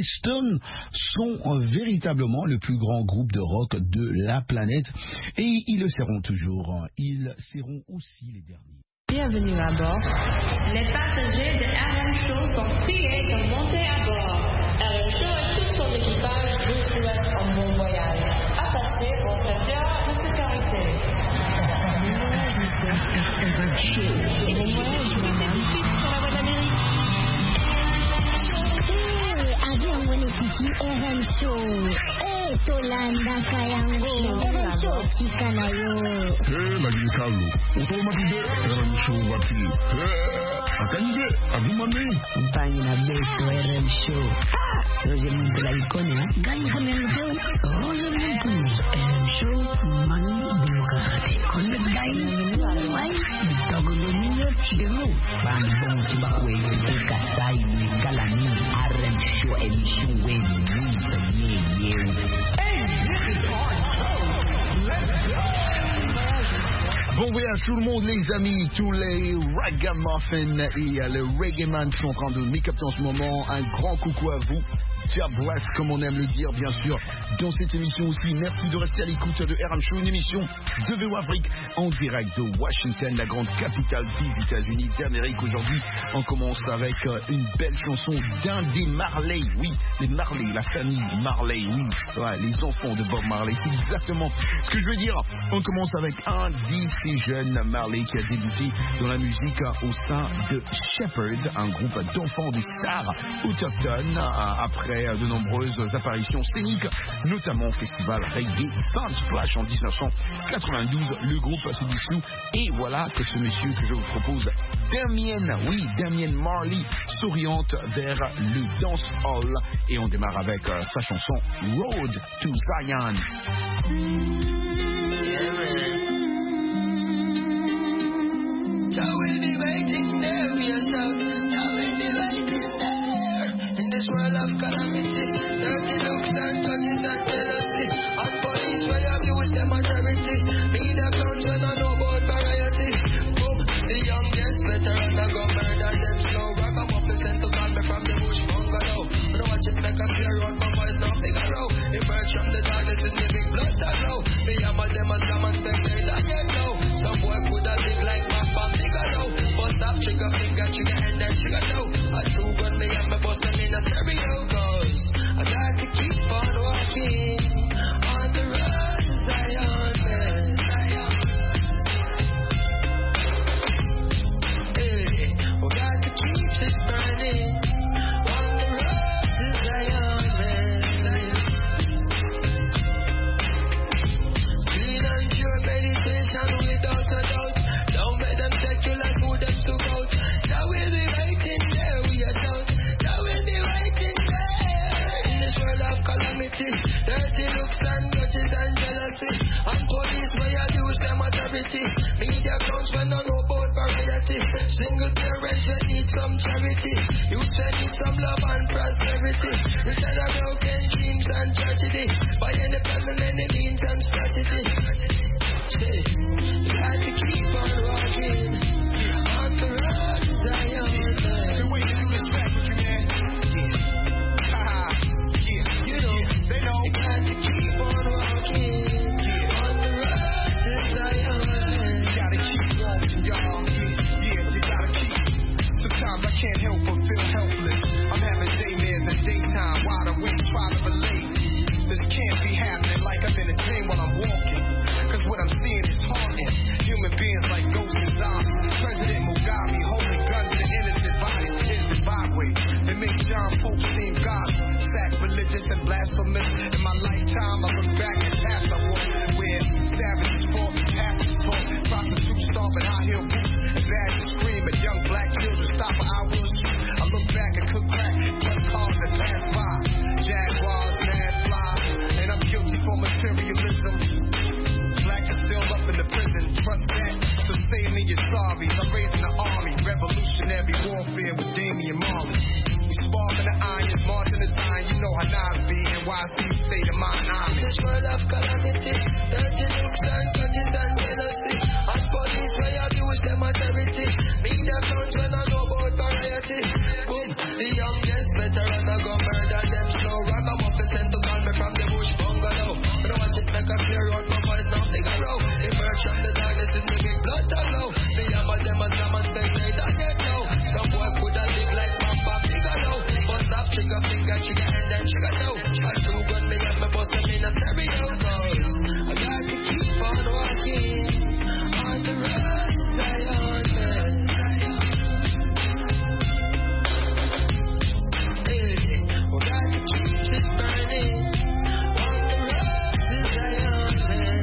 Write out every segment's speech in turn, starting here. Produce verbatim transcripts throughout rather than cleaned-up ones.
les Stones sont véritablement le plus grand groupe de rock de la planète et ils le seront toujours. Ils seront aussi les derniers. Bienvenue à bord. Les passagers de R M Show sont priés de monter à bord. R M Show et tout son équipage vous souhaitent un bon voyage. Attachez vos ceintures de sécurité. R M Show. Bon voyage, madame. Sur la voie d'Amérique. Eh, avion mwenyekiti R M Show. Eh, Tolanda Kayango. R M Show tikanayo. Eh, lagi kalu. Otomatik R M Show wati. Eh, akanje, agumane. Mpani na beto R M Show. Roger Muntu la ikone, ha? Gani kame mseo. Roger Muntu. R M Show, mani bulokate. Konde gai. Wai, bitogo dominyo chidemo. Bambong tibakwe, eka sai, galani. R M Show, emission wen, muntu, ye, ye. Hey, this is our show. Let's go. Bon voyage tout le monde les amis, tous les ragamuffins et euh, les reggaeman sont en train de m'écapter en ce moment. Un grand coucou à vous. Dieu bless, comme on aime le dire, bien sûr, dans cette émission aussi. Merci de rester à l'écoute de R M Show, une émission de V O Afrique en direct de Washington, la grande capitale des États-Unis d'Amérique. Aujourd'hui, on commence avec euh, une belle chanson d'un des Marley. Oui, les Marley, la famille Marley, oui, ouais, les enfants de Bob Marley. C'est exactement ce que je veux dire. On commence avec un de ces jeunes Marley qui a débuté dans la musique euh, au sein de Shepherd, un groupe d'enfants des stars autochtones, euh, après de nombreuses apparitions scéniques, notamment au festival Reggae Sunsplash en dix-neuf cent quatre-vingt-douze. Le groupe se dissout et voilà que ce monsieur que je vous propose, Damien, oui, Damien Marley, s'oriente vers le dancehall et on démarre avec euh, sa chanson Road to Zion. This world of calamity, dirty looks and grudges and jealousy, and police where abuse them majority. Media clowns when I know about variety. Boom, the youngest veteran I go murder them slow. Ragamuffin sent to call me from the bush bungalow. When I watch it make a clear road, my voice no figure out. Emerge from the darkness in the big blood that glow. Me and my them a scam and spectate and yet no. Some boy could have big like my bomb nigga now. Bust off trigger finger, trigger and then trigger now. I two gun me and me bust them in a stereo. Cause I got to keep on walking on the road to Zion, man. Hey, we got to keep it burning on the road to Zion, man. Clean and pure meditation without a doubt. Don't let them take you like who them took out. That will be waiting there, we are down. That will be waiting there in this world of calamity. Dirty looks and grudges and jealousy, and police may abuse them authority. Media clowns when I know about variety. Single parents that need some charity. Youths that need some love and prosperity. Instead of broken dreams and tragedy, by any plan and any means and strategy. Say, you got to keep on walking on the road to Zion. The way to do this track with you, man. Yeah. Haha. Yeah. You know, yeah. They know. You got to keep on walking yeah. on the road to Zion. You gotta keep walking, y'all. Yeah, yeah, you gotta keep. Sometimes I can't help but feel helpless. I'm having daymares and daytime wide awake, try to relate. This can't be happening like I'm in a dream while I'm walking. Cause what I'm seeing is haunting. Human beings like ghosts and zombies. President Mugabe holding guns to innocent bodies. Here's the byway. They make John Pope seem godly. Sacrilegious and blasphemous. In my lifetime, I look back at past I walked where savages fought, pastors taught, prostitutes stomping high heel boots, and badges scream at young black children. Stop for hours. I look back and cook crack, cut cars that pass by. Jaguars, mad flies, and I'm guilty for materialism. Black is still up in the prison, trust that. So save me your sorries. I'm raising the army, revolutionary warfare with Damian Marley. We sparking the iron, marching the time. You know how Nas be, and why see state of mind I'm in. This world of calamity, dirty looks and grudges and jealousy, and police may abuse them authority. Media clowns when I know about variety. Boom, the youngest veteran I go murder them. trigger and then trigger now. Shot two gun, me got my bust them in a stereo. I got to keep on walking on the road to Zion. Hey, we got to keep it burning on the road to Zion.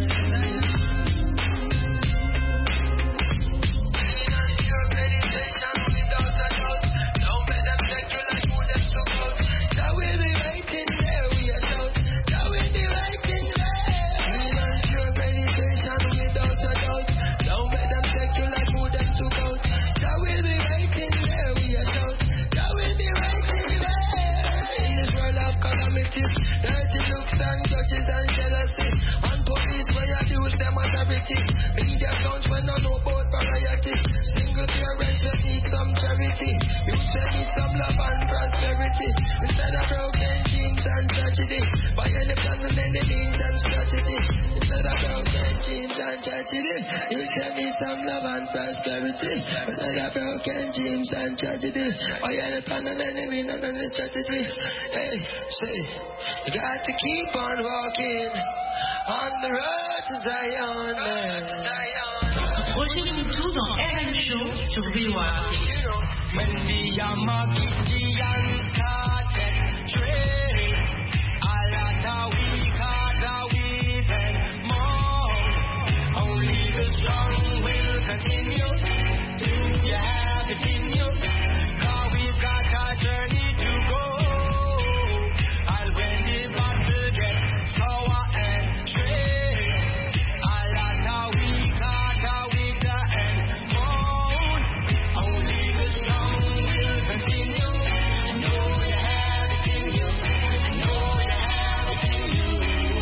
Clean and pure meditation without a doubt. Don't let them take you like who them so out. That will be right in there, we are shout. That will be right in there. Clean and pure meditation without a doubt. Don't let them take you like who them so out. That will be right in there, we are shout. That will be right in there. In this world of calamities, dirty looks and grudges and jealousy, and police when abuse them authority. Media accounts when I know about variety. Single parents that need some charity. Youths that need some love and prosperity. Instead of broken dreams and tragedy, by any plan and any means and strategy. Instead of broken dreams and tragedy, youths that need some love and prosperity. Instead of broken dreams and tragedy, by any plan and any means and any strategy. Hey, say, you got to keep on walking on the road to Zion, man. Rejoignez-nous tous dans R M Show sur V O A. When the Amakikian started trading, a lot of weak heart, a weak and more. Only the strong will continue till you have it in you. Cause we've got a journey to go. And when the battle gets sour and straight, a lot of weak heart, a weak and more. Only the strong will continue. Know you have it in you. Know you have it in you.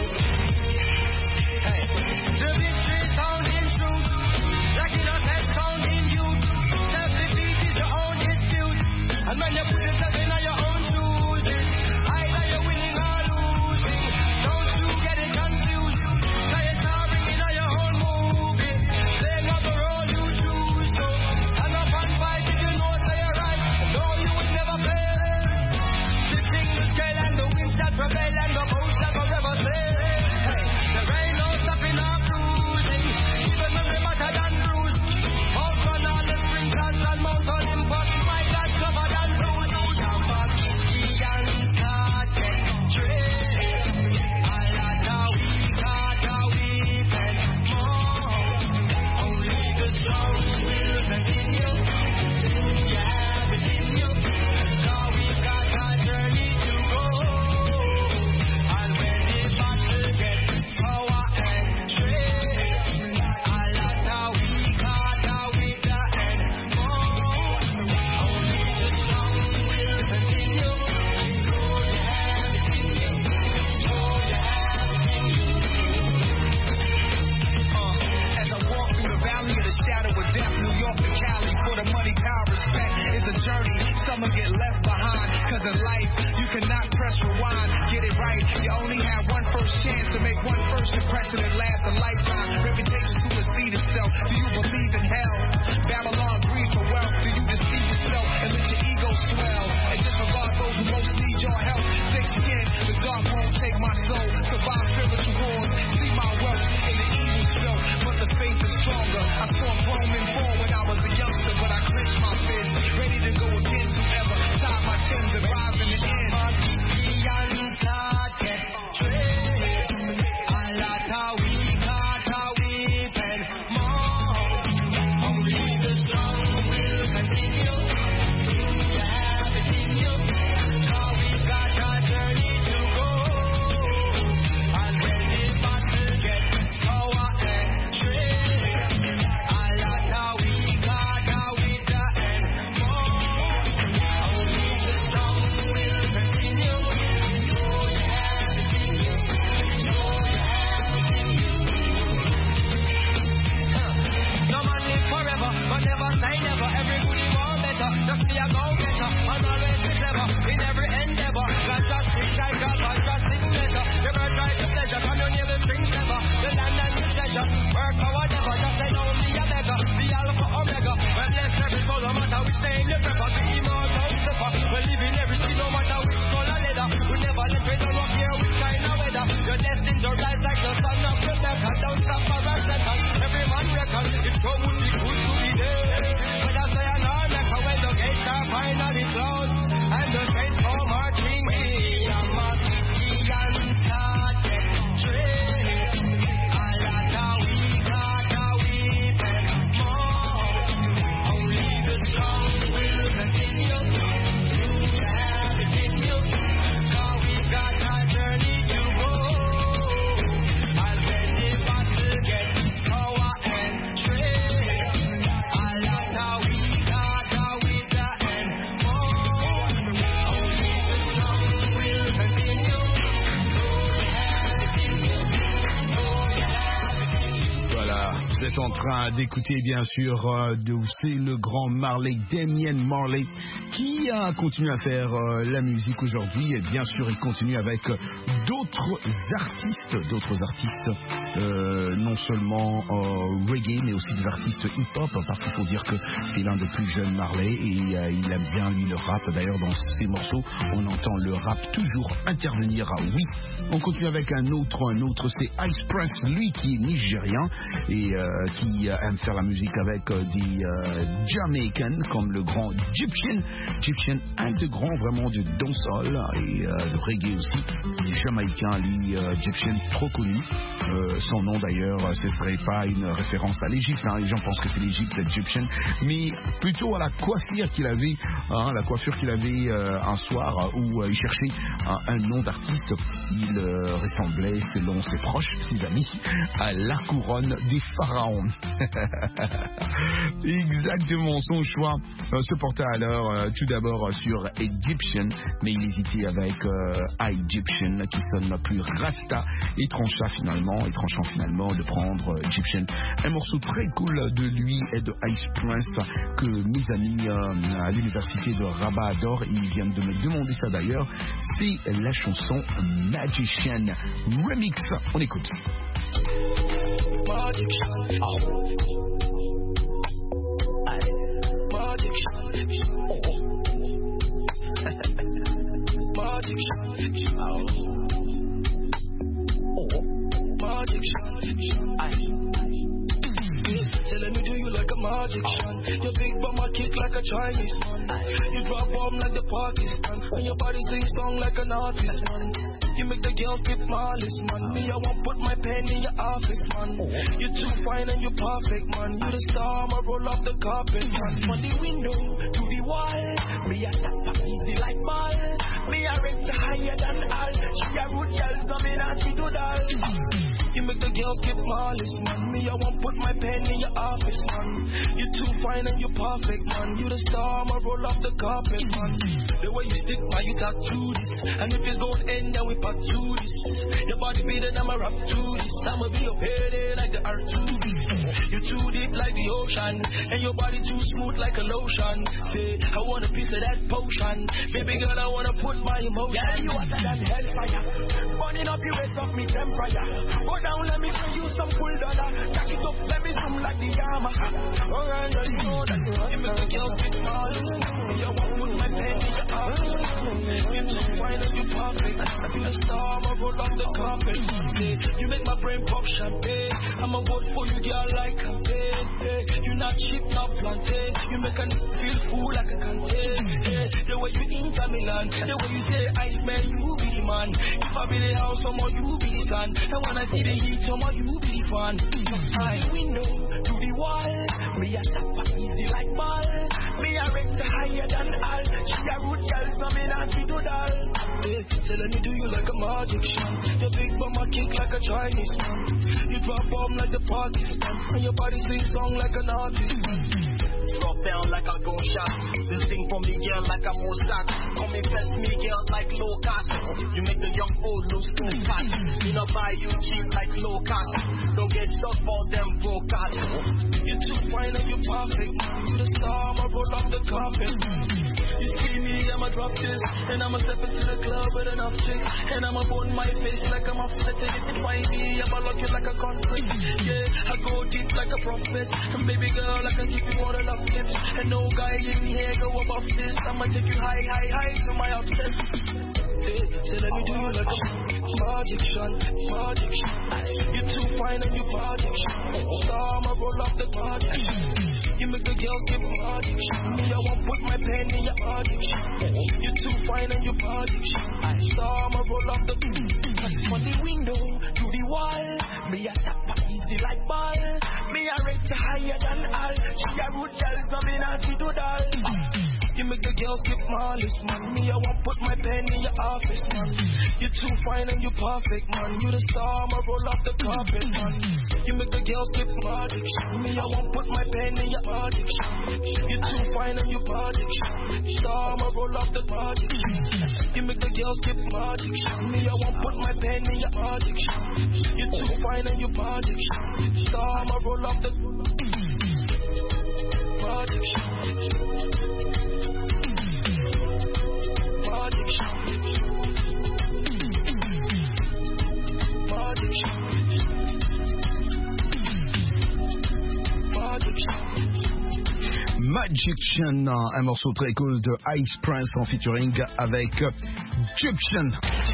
Hey, the victory sound in truth. Regular head sound in youth. Self-defeat is your own dispute. And when you put yourself in your own shoes, either you're winning or losing. Don't you get it confused. Say it's starring in your own movie. Playing up the role you choose. So stand up and fight if you know say you're right. Though you would never fail. Sitting the scale and the wind shall prevail and the boat shall forever sail. Hey, there ain't no stopping or cruising. Even when we're better than bruised. Out on all the sprinklers and Mount Olympus. My God, covered and blue. Yamakikian started trading. A lot of weak heart, a weak and more. Only the strong will continue. Till you have it in you. Cause we've got a journey to go. And when the battle gets sour and straight, a lot of weak heart, a weak and more. Only the strong will continue. Know you have it in you. Know you have it in you. Uh, as I walk through the valley of the shadow of death, New York to Cali, for the money, power, respect is a journey. Some will get left behind, cause in life you cannot press rewind. Get it right, you only have one first chance to make one first impression and last a lifetime. Reputation supersede itself. Do you believe in hell? Babylon greed for wealth. Do you deceive yourself and let your ego swell? And disregard those who most need your help. Thick skin, the dark won't take my soul. Survive spiritual wars, see my wealth in the evil self. But the faith is stronger. I saw grown men fall when I was a youngster, but I clenched my fist, ready to go against whoever tied my tins and rise in the end. Amakikian started trading. A lot of weak heart, a weak and more. Only the strong will continue. Till you have it in you. Cause we've got a journey to go. And when the battle gets sour and straight, a lot of êtes en train d'écouter bien sûr euh, de, c'est le grand Marley, Damien Marley, qui a continué à faire euh, la musique aujourd'hui et bien sûr il continue avec euh, d'autres artistes, d'autres artistes euh, non seulement euh, reggae mais aussi des artistes hip-hop, parce qu'il faut dire que c'est l'un des plus jeunes Marley et euh, il aime bien lui le rap. D'ailleurs dans ses morceaux on entend le rap toujours intervenir. Ah oui, on continue avec un autre, un autre c'est Ice Prince, lui qui est nigérien et euh, qui euh, aime faire la musique avec euh, des euh, Jamaicans comme le grand Gyptian. Gyptian, un des grands vraiment de dancehall et euh, de reggae aussi. Les Jamaïcains, lui, euh, Gyptian, trop connu. Euh, son nom d'ailleurs, ce serait pas une référence à l'Égypte. Hein. Les gens pensent que c'est l'Égypte, Gyptian, mais plutôt à la coiffure qu'il avait, hein, la coiffure qu'il avait euh, un soir où euh, il cherchait un, un nom d'artiste. Il euh, ressemblait, selon ses proches, ses amis, à la couronne des pharaons. Exactement, son choix euh, se portait alors euh, tout d'abord sur Egyptian, mais il hésitait avec euh, Egyptian qui sonne plus rasta et trancha finalement, et tranchant finalement de prendre euh, Egyptian. Un morceau très cool de lui et de Ice Prince que mes amis euh, à l'université de Rabat adorent. Ils viennent de me demander ça d'ailleurs. C'est la chanson Magician Remix. On écoute. Magician. Oh. Magician. Oh. Magician. Oh. Magician. Aye. Telling me do you like a magician? Your big bum a kick like a Chinese man. You drop bomb like the Pakistan, and your body sings song like an artist man. You make the girls get malice, man. Me, I won't put my pen in your office, man. You're too fine and you're perfect, man. You the star, I'ma roll off the carpet, man. From the window to the wall, me a tap up easy like ball. Me a rent higher than all. She a rude girls, no me not see to doll. You make the girls get malice, man. Me, I won't put my pen in your office, man. You're too fine and you're perfect, man. You the star, I'ma roll off the carpet, man. The way you stick, man, you talk to this. And if it's gold end, then we back to this. Your body beating, I'ma rap to this. I'ma be up here like the R two B. You too deep like the ocean, and your body too smooth like a lotion. Say, I want a piece of that potion. Baby girl, I wanna put my emotion. Yeah, you hotter than hellfire. Burning up your waist off me temperature. Go down, let me show you some full dollar. Jack it up, let me zoom like the Yamaha. Alright, you know that you make the girls get malice. You won't put my pen in your arms. You're too fine and you're perfect. I'm a star, I'ma roll off the carpet. You make my brain pop champagne. I'ma vote for you, girl, like campaign. You're not cheap, not plantain. You make a feel full like a canteen. The way you Inter Milan, the way you say ice man, you be the man. If I be the house, someone you be the sun. And when I see the heat, someone you be the fan. I window to the wall. Me a tap easy like ball. Me a rent higher than all. She a rude girl, so me not see to doll. Say let me do you like a magician. Your big bum a kick like a Chinese man. You drop bomb like the Pakistan, and your body sings song like an artist. Drop down like a gunshot. This thing from the girl like a Mozart. Come infest me girl like low cost. You make the young old lose too fast. You know buy you cheap like low cost. Don't get stuck for them broke out. You're too fine and you're perfect. You the star, I'ma roll off the carpet. You see me, I'ma drop this, and I'ma step into the club with enough chicks, and I'ma burn my face like I'm upsetting. If it find me, I'ma lock you like a conflict. Yeah, I go deep like a prophet, and baby girl, I can give you all the love tips, and no guy in here go above this. I'ma take you high, high, high to my upset. Say, say let me do you like a magician, magician. You're too fine and you're magician. So I'ma roll off the magician. You make the girls get magician. Me, I won't put my pen in your addiction. You're too fine and you're magician. So I'ma roll off the from the window to the wall. Me a tap easy like ball. Me a rate higher than all. She a rude girl, so me not see to doll. You make the girls get marvelous, man. Me, I want put my pen in your office, man. You're too fine and you're perfect, man. You the star, I'ma roll off the carpet, man. You make the girls get magic. Me, I want put my pen in your magic. You're too fine and you're perfect. Star, I'ma roll off the magic. You make the girls get magic. Me, I want put my pen in your magic. You're too fine and you're magic. Star, I'ma roll off the magic. Magician, un morceau très cool de Ice Prince en featuring avec Egyptian.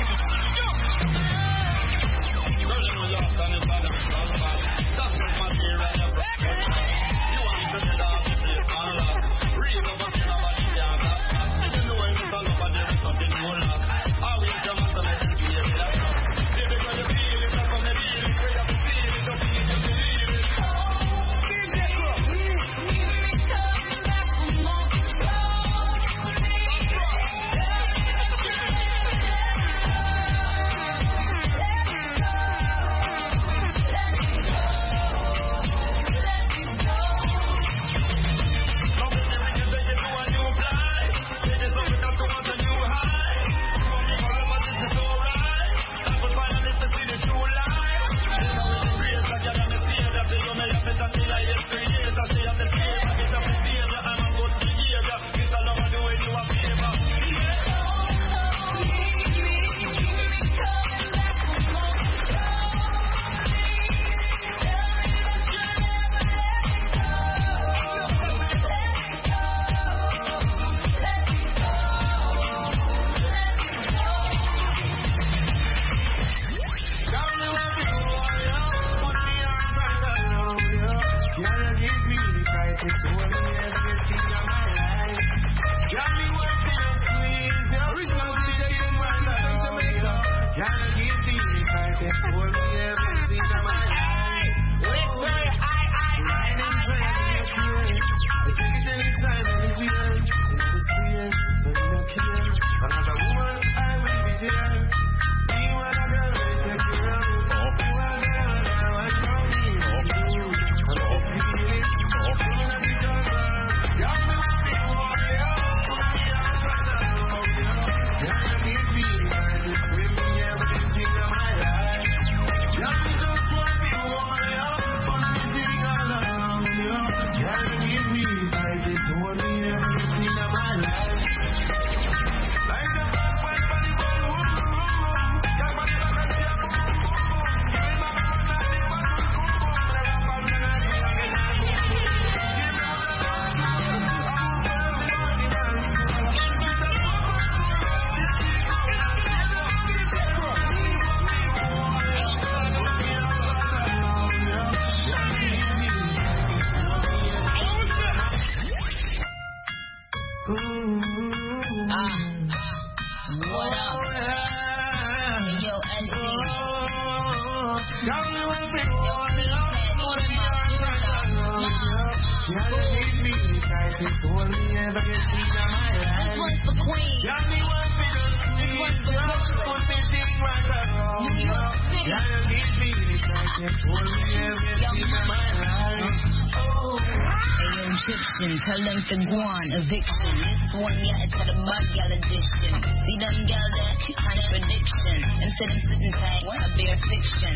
Tell them to go on, eviction. This one, yeah, it's got a mud gal edition. See them gal there, kind of prediction. Them say them sitting tight, a bare fiction.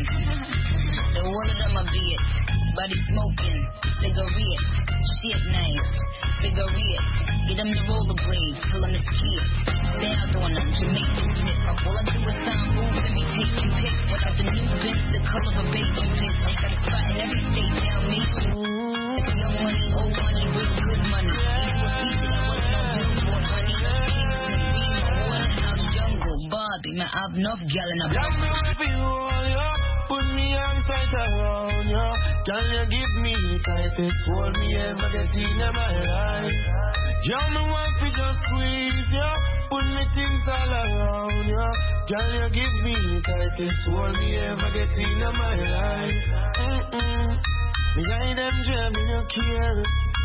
The whole of them a beat, body smoking, cigarette, shit nice, figure it. Get them the rollerblades, pull them the skid. Stay out on them, Jamaican tip. All I do is sound move, let me take you pics. Without the new bins, the color of a bacon pit. I got a spot in every state, Dalmatian. It's young money, old money, real good money. Even with people that wasn't on billboard, honey. Kingston, Beamer, Waterhouse, Jungle, Bobby. Man, I've enough gal in a Got me up in all, yo. Put me on tight around, yo. Can you give me the tightest hold me ever get in my life? Yo, me want to just squeeze, yo. Put me things all around, yo. Can you give me the tightest hold me ever get in my life? Mm-mm. Me guide them jam, me no care.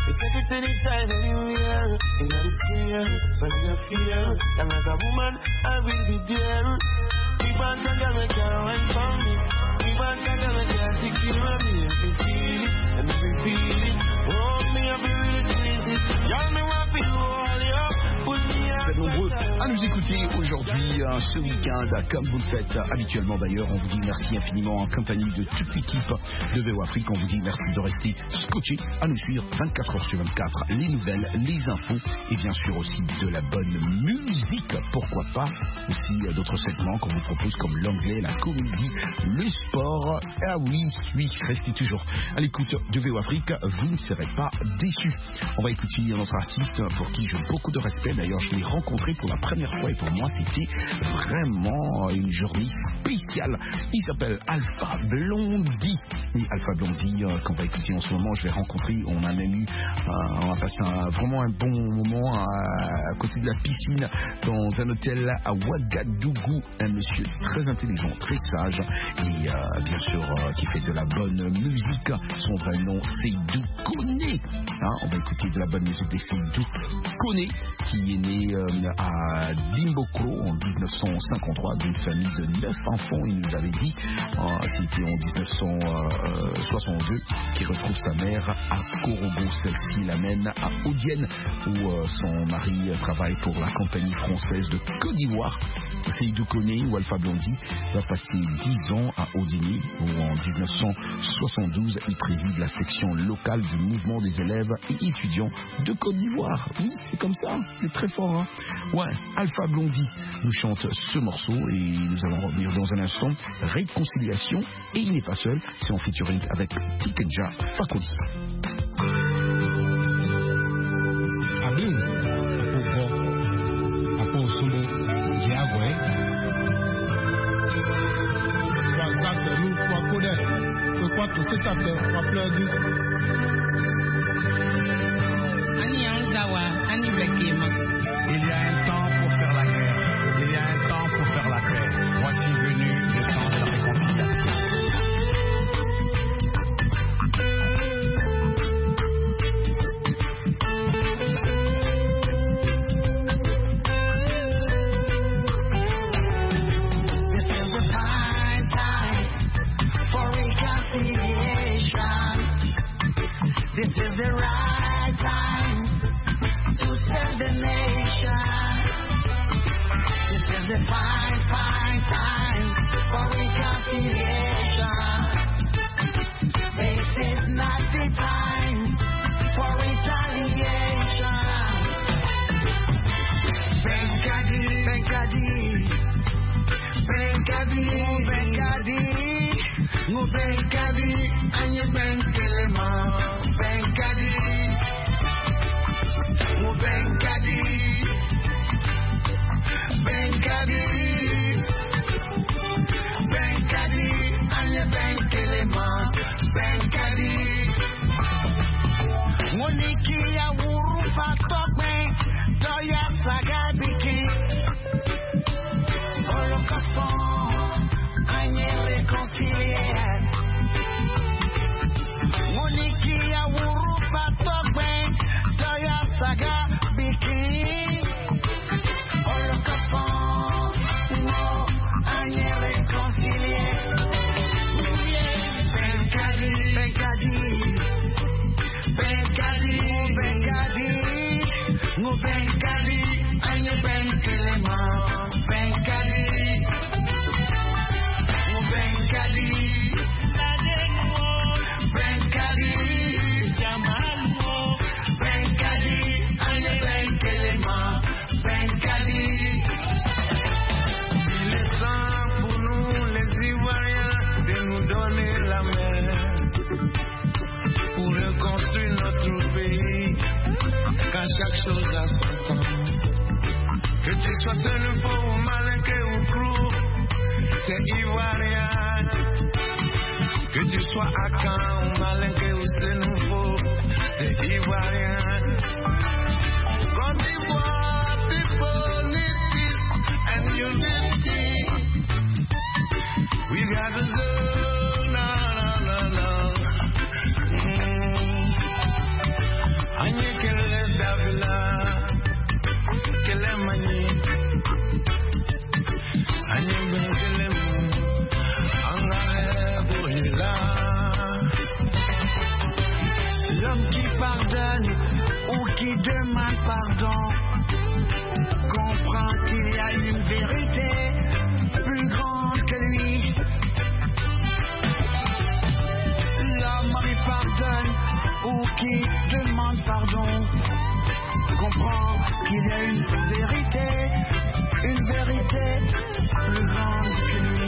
It's everything inside anywhere. In the sphere, so you fear. And as a woman, I will be there. We want a girl we can run for me. We want a girl we can take care of me. If you feel it, and if you feel it, oh, me, I be really squeeze it. Y'all me want to hold you up. Put me up. Vous êtes nombreux à nous écouter aujourd'hui, euh, ce week-end, comme vous le faites habituellement d'ailleurs. On vous dit merci infiniment en compagnie de toute l'équipe de V O Afrique. On vous dit merci de rester scotché à nous suivre vingt-quatre heures sur vingt-quatre. Les nouvelles, les infos et bien sûr aussi de la bonne musique. Pourquoi pas aussi euh, d'autres segments qu'on vous propose comme l'anglais, la comédie, le sport. Ah oui, oui, restez toujours à l'écoute de V O Afrique. Vous ne serez pas déçus. On va écouter notre artiste pour qui j'ai beaucoup de respect. D'ailleurs, je l'ai rencontré pour la première fois et pour moi, c'était vraiment une journée spéciale. Il s'appelle Alpha Blondy. Oui, Alpha Blondy, euh, qu'on va écouter en ce moment, je l'ai rencontré. On a même eu, euh, on a passé un, vraiment un bon moment à, à côté de la piscine dans un hôtel à Ouagadougou. Un monsieur très intelligent, très sage et euh, bien sûr euh, qui fait de la bonne musique. Son vrai nom, c'est Seydou Koné. Hein, on va écouter de la bonne musique de Seydou Koné, qui est né euh, à Dimbokro en dix-neuf cent cinquante-trois d'une famille de neuf enfants. Il nous avait dit, euh, c'était en dix-neuf cent soixante-deux, qu'il retrouve sa mère à Korobo. Celle-ci l'amène à Odienne où euh, son mari travaille pour la compagnie française de Côte d'Ivoire. Seydou Koné ou Alpha Blondy va passer dix ans à Odienne où en dix-neuf cent soixante-douze il préside la section locale du mouvement des élèves et étudiants de Côte d'Ivoire. Oui, c'est comme ça, c'est très fort. Hein. Ouais, Alpha Blondy nous chante ce morceau et nous allons revenir dans un instant. Réconciliation, et il n'est pas seul, c'est en featuring avec Tikenja Fakoli. Abim, Apoko, Apo Solo, Diagwe. Wazak, nous, quoi, Kodet, que quoi, tout c'est à faire, quoi, pleurer. Ani Anzawa, Ani Bekema. Il y a un temps pour faire la guerre, il y a un temps pour faire la paix. Voici venu le temps de la réconciliation. This is the right time to save the nation. This is the fine, fine time for reconciliation. This is not the time for retaliation. Benkadi, Benkadi, Benkadi, Benkadi, no Benkadi, and you Benkelema. Benkadi, no Benkadi, Benkadi, Benkadi, and you Benkelema. Benkadi, Moniki ya wurufa tokme, doya sagabiki, Holocauston, anye réconcilier. Moniki ya wurufa tokme, doya sagabiki, Holocauston, no, anye réconcilier. Benkadi, Benkadi. Benkadi, Benkadi, no Benkadi, and you Benkelema. Benkadi, no Benkadi, Benkadi, Jamal, Benkadi, and you Benkelema. Benkadi. Il est temps pour nous les Ivoiriens de nous donner la main pour reconstruire notre pays, quand chaque chose a son temps. Que tu sois seul ou malinqué ou crou, t'es Ivoirien. Que tu sois à Caen ou malinqué ou c'est nouveau, t'es Ivoirien. Côte d'Ivoire, people need peace and unity. We gotta go, na na na na. L'homme qui pardonne ou qui demande pardon comprend qu'il y a une vérité plus grande que lui. L'homme qui pardonne ou qui demande pardon comprend qu'il y a une vérité, une vérité plus grande que lui.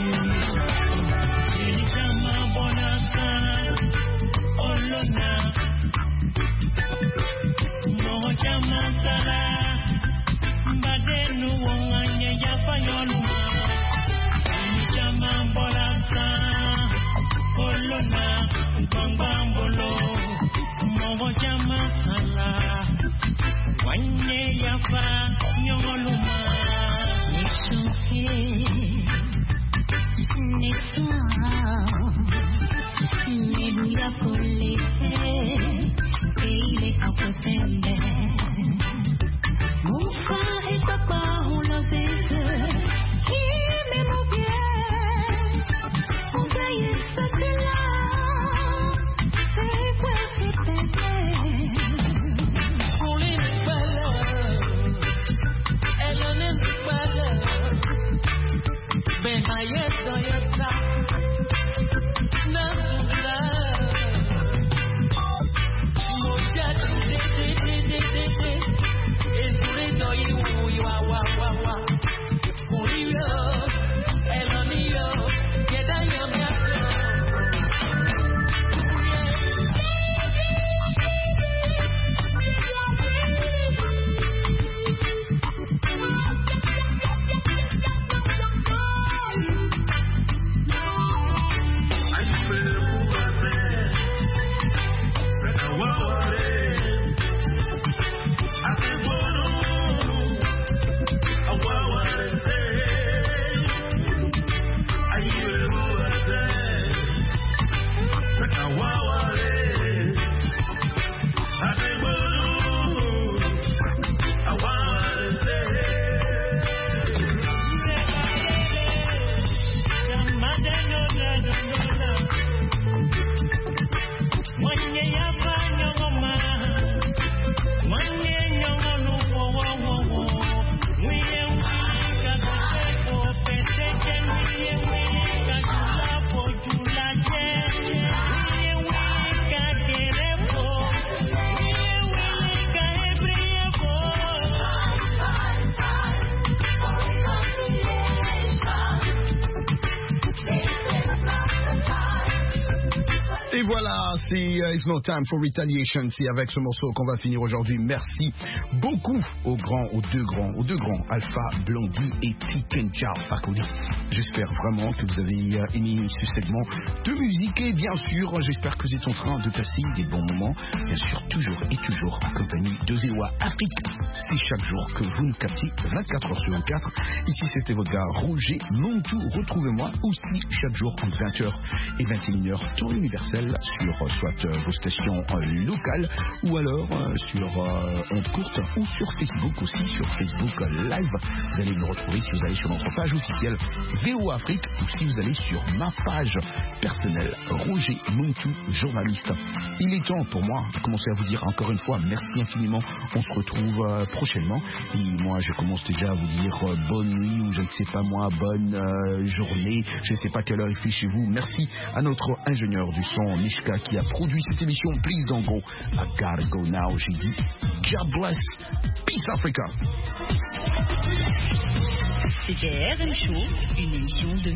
Et voilà, c'est uh, It's No Time for Retaliation. C'est avec ce morceau qu'on va finir aujourd'hui. Merci beaucoup aux grands, aux deux grands, aux deux grands, Alpha Blondy et Tikenja Fakoli. J'espère vraiment que vous avez uh, aimé ce segment de musique et bien sûr, j'espère que vous êtes en train de passer des bons moments. Bien sûr, toujours et toujours en compagnie de V O A Afrique. C'est chaque jour que vous nous captez vingt-quatre heures sur vingt-quatre. Ici, c'était votre gars Roger Montou. Retrouvez-moi aussi chaque jour entre vingt heures et vingt et une heures temps universel sur euh, soit euh, vos stations euh, locales ou alors euh, sur euh, ondes courtes ou sur Facebook aussi, sur Facebook euh, Live. Vous allez me retrouver si vous allez sur notre page officielle V O A Afrique ou si vous allez sur ma page personnelle Roger Montou, journaliste. Il est temps pour moi de commencer à vous dire encore une fois merci infiniment. On se retrouve euh, prochainement et moi je commence déjà à vous dire euh, bonne nuit ou je ne sais pas moi, bonne euh, journée. Je ne sais pas quelle heure il fait chez vous. Merci à notre ingénieur du son Nishka qui a produit cette émission. Please don't go, I gotta go now. J'ai dit God bless, peace Africa. C'était R M Show, une émission de